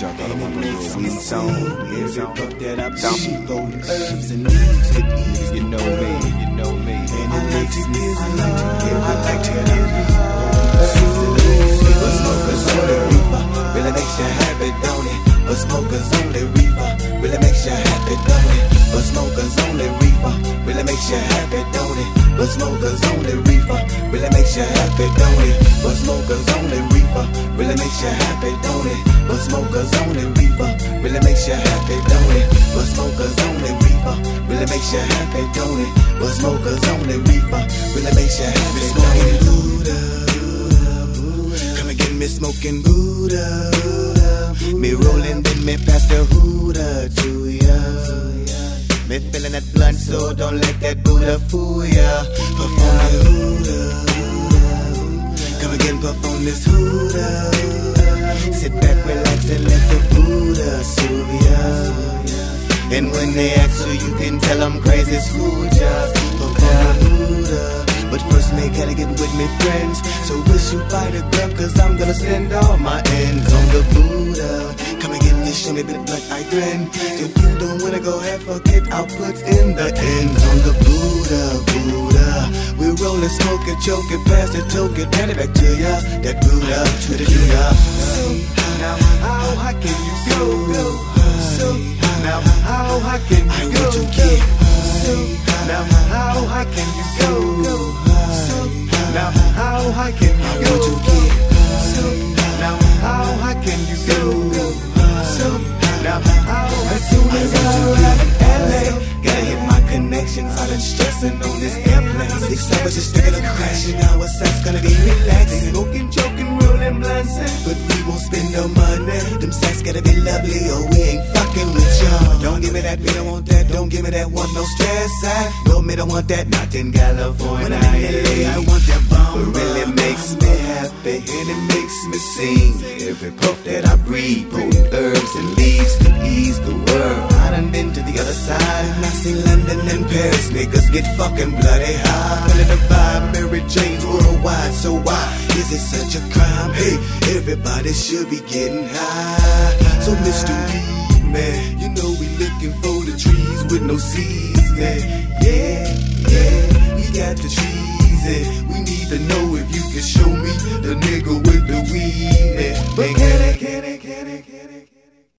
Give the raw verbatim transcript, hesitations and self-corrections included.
y'all thought I wanted to do a song. Every puff that I breathe, golden herbs and leaves with ease. You know me, you know me. And it makes me feel, I like to get but smokers only reefer really makes you happy, don't it? But smokers only reefer really makes you happy, don't it? But smokers only reefer really makes you happy, don't it? But smokers only reefer really makes you happy, don't it? But smokers only reefer really makes you happy, don't it? But smokers only reefer really makes you happy, don't it? But smokers only reefer really makes you happy, don't it? But smokers only reefer really makes you happy, smoking Buddha. Come and get me smoking Buddha. Me rolling, then me pass the Huda to ya. Me feeling that blunt, so don't let that Buddha fool ya. Puff on the Huda. Come again, puff on this Huda. Sit back, relax, and let the Buddha soothe ya. And when they ask you, you can tell them crazy school just puff on the Huda. But first, me gotta get with me friends. So wish you fight a girl, cause I'm gonna spend all my ends on the Buddha. Come again, you show me a bit of blood, I grin. If you don't wanna go ahead, fuck it, I'll put in the ends on the Buddha, Buddha. We roll and smoke it, choke it, pass it, toke it, hand it back to ya. That Buddha, to the Buddha. So, now how high can you go? So, now how high can you go? So, now how high can you go? So, now how high can you go? So, now how high can you go? So, now how as soon as I arrive in L A, gotta hit my connections. I've been stressing on this airplane. Six hours just sticking up crashing. Now what's that's gonna be relaxing, smoking, joking, rolling blunts, but we won't spend no money. Them sex gotta be lovely, or we ain't fucking with y'all. Don't give me that, me don't want that. Don't give me that one, no stress. I no, me don't want that. Not in California. When I'm in L A, I want that bomb. It really makes me happy and it makes me sing. Every puff that I breathe, potent herbs and leaves to ease the world. I done been to the other side, and I see London and Paris. Niggas get fucking bloody high. Feeling the vibe, Mary Jane's worldwide. So why is it such a crime? Hey, everybody should be getting high. So Mister Weed Man, you know we looking for the trees with no seeds, man. Yeah, yeah, we got the trees, and we need to know if you can show me the nigga with the weed, man. But can it, can it?